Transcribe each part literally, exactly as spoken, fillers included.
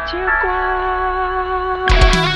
结果。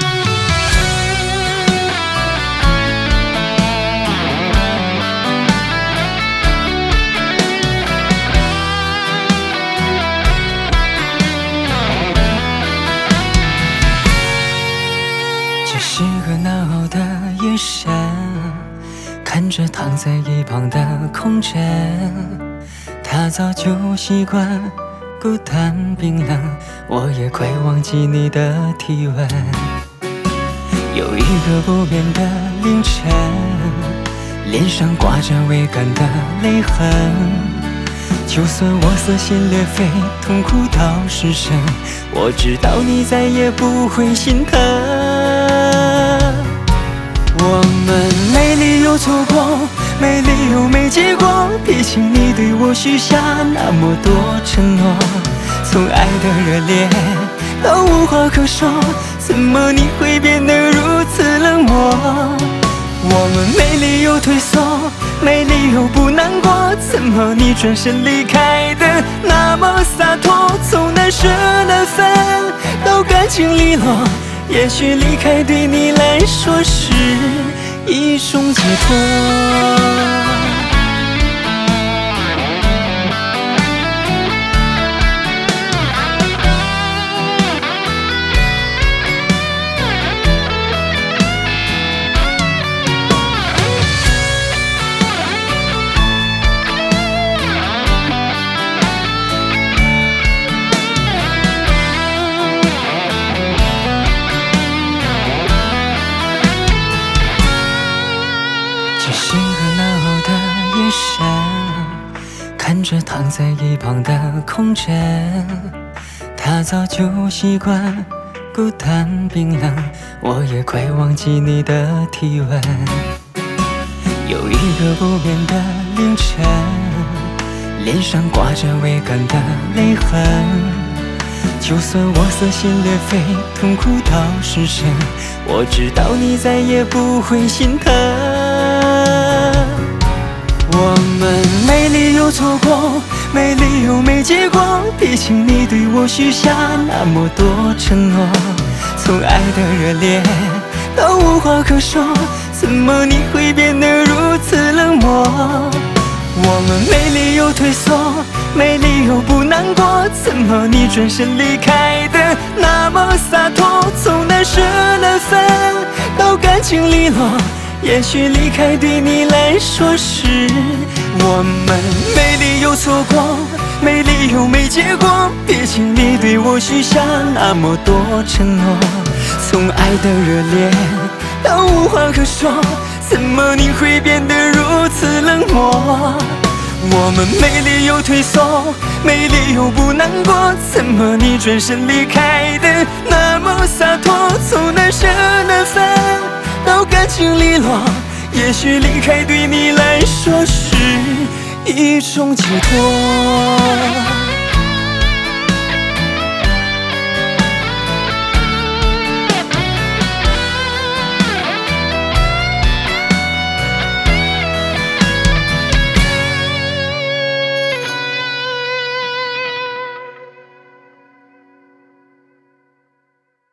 这是个闹的夜深，看着躺在一旁的空枕，他早就习惯孤单冰冷，我也快忘记你的体温。有一个不眠的凌晨，脸上挂着未干的泪痕，就算我撕心裂肺痛哭到失声，我知道你再也不会心疼。我们没理由错过，没理由没结果，毕竟你对我许下那么多承诺，从爱的热烈到无话可说，怎么你会变得如此冷漠？我们没理由退缩，没理由不难过，怎么你转身离开的那么洒脱？从难舍难分到感情利落，也许离开对你来说是一种解脱。这是个闹的夜深，看着躺在一旁的空枕，他早就习惯孤单冰冷，我也快忘记你的体温。有一个不眠的凌晨，脸上挂着未干的泪痕，就算我撕心裂肺痛哭到失声，我知道你再也不会心疼。我们没理由错过，没理由没结果，毕竟你对我许下那么多承诺，从爱的热烈到无话可说，怎么你会变得如此冷漠？我们没理由退缩，没理由不难过，怎么你转身离开的那么洒脱？从难舍难分到感情利落，也许离开对你来说是我们没理由错过，没理由没结果，毕竟你对我许下那么多承诺，从爱的热烈到无话可说，怎么你会变得如此冷漠？我们没理由退缩，没理由不难过，怎么你转身离开的那么洒脱？从难舍难分到感情利落，也许离开对你来说是一种解脱。